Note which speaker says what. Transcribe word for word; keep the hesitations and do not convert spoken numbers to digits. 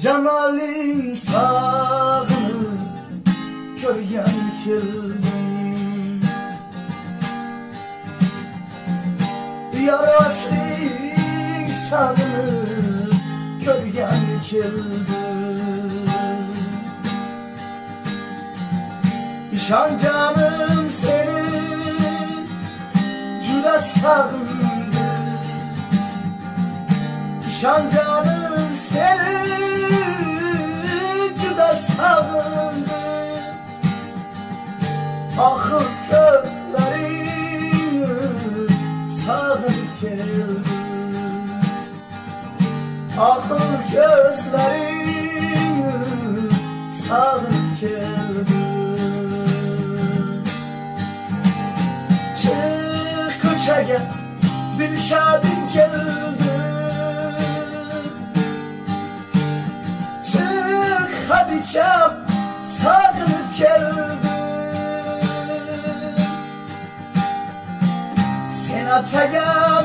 Speaker 1: Cemalin sağını körgen kildim. Yarasın sağını körgen kildim. İşan canım seni cüda sağındı. İşan canım seni cüda sağındı. Akıl gözlerini sağıp geldi. Akıl gözlerini sağıp geldi. Çık koça gel, Dilşadın geldi. Çık Hadiçem, sağınıp geldi. Sen ataya